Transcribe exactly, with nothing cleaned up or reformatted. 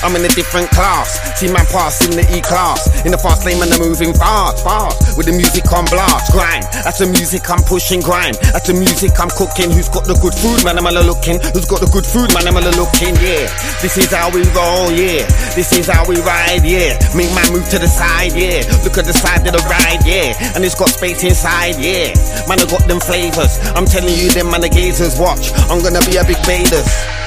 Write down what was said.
I'm in a different class. See man passing the E-class. In the fast lane, man, I'm moving fast, fast. With the music on blast, grind. That's the music I'm pushing, grind. That's the music I'm cooking. Who's got the good food, man, I'm all looking. Who's got the good food, man, I'm all looking, yeah. This is how we roll, yeah. This is how we ride, yeah. Make man move to the side, yeah. Look at the side of the ride, yeah. And it's got space inside, yeah. Man, I got them flavors. I'm telling you, them man, the gazers watch. I'm gonna be a big Vaders.